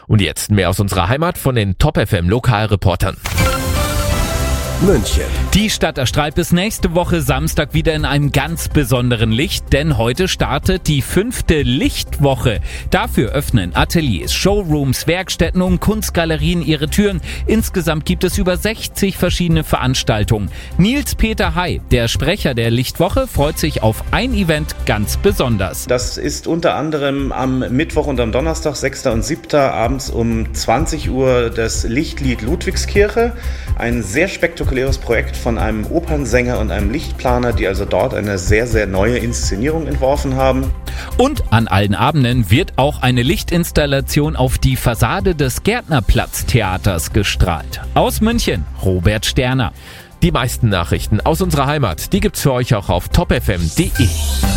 Und jetzt mehr aus unserer Heimat von den Top FM Lokalreportern. München. Die Stadt erstrahlt bis nächste Woche Samstag wieder in einem ganz besonderen Licht, denn heute startet die 5. Lichtwoche. Dafür öffnen Ateliers, Showrooms, Werkstätten und Kunstgalerien ihre Türen. Insgesamt gibt es über 60 verschiedene Veranstaltungen. Nils-Peter Hay, der Sprecher der Lichtwoche, freut sich auf ein Event ganz besonders. Das ist unter anderem am Mittwoch und am Donnerstag, 6. und 7. abends um 20 Uhr das Lichtlied Ludwigskirche. Ein sehr spektakuläres Projekt von einem Opernsänger und einem Lichtplaner, die also dort eine sehr, sehr neue Inszenierung entworfen haben. Und an allen Abenden wird auch eine Lichtinstallation auf die Fassade des Gärtnerplatz-Theaters gestrahlt. Aus München, Robert Sterner. Die meisten Nachrichten aus unserer Heimat, die gibt's für euch auch auf topfm.de.